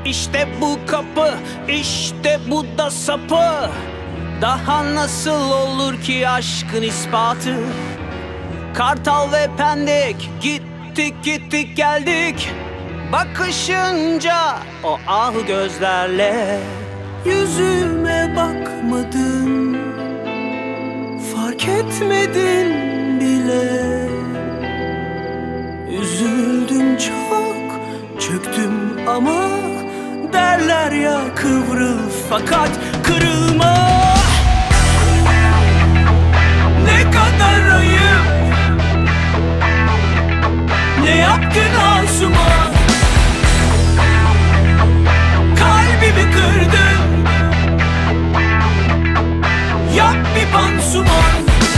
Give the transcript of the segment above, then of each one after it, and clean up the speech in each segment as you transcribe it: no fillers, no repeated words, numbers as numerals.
İşte bu kapı, işte bu da sapı. Daha nasıl olur ki aşkın ispatı? Kartal ve Pendik, gittik gittik geldik. Bakışınca o ah gözlerle yüzüme bakmadın, fark etmedin bile. Üzüldüm çok, çöktüm ama derler ya kıvrıl fakat kırılma. Ne kadar ayıp, ne yaptın Asuman? Kalbimi kırdın, yap bir pansuman.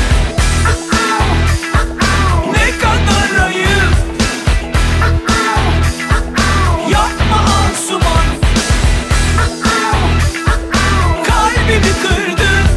Ne kadar ayıp, yapma Asuman. Kalbimi kırdın,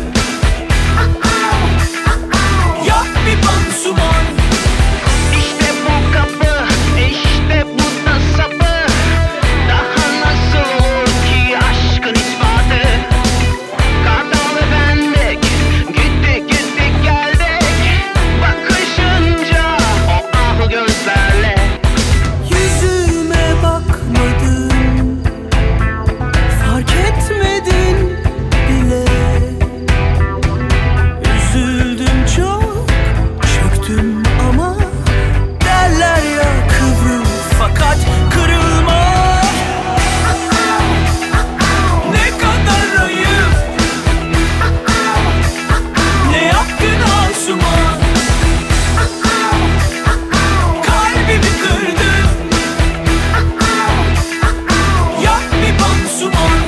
yap bir pansuman. İşte bu kapı, işte bu da sapı. Daha nasıl olur ki aşkın ispatı? Kartal ve Pendik, gittik gittik geldik. Bakışınca o ah gözlerle yüzüme bakmadın, fark etmedin bile. Üzüldüm çok, çöktüm ama derler ya kıvrıl fakat kırılma. Ne kadar ayıp, ne yaptın Asuman? Kalbimi kırdın, yap bir pansuman.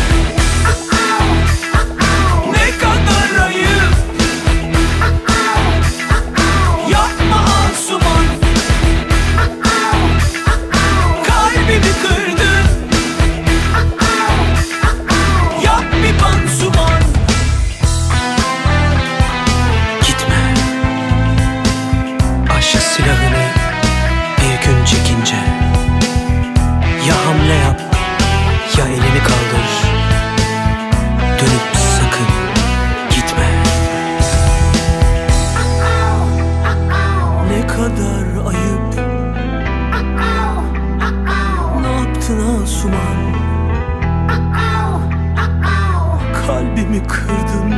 Ne kadar ayıp, yapma Asuman. Kalbimi kırdın, yap bir pansuman. Gitme, aşk silahını bir gün çekince, ya hamle yap ya elini kaldır. Dönüp sakın gitme. Ne kadar ayıp, ne yaptın Asuman? Kalbimi kırdın,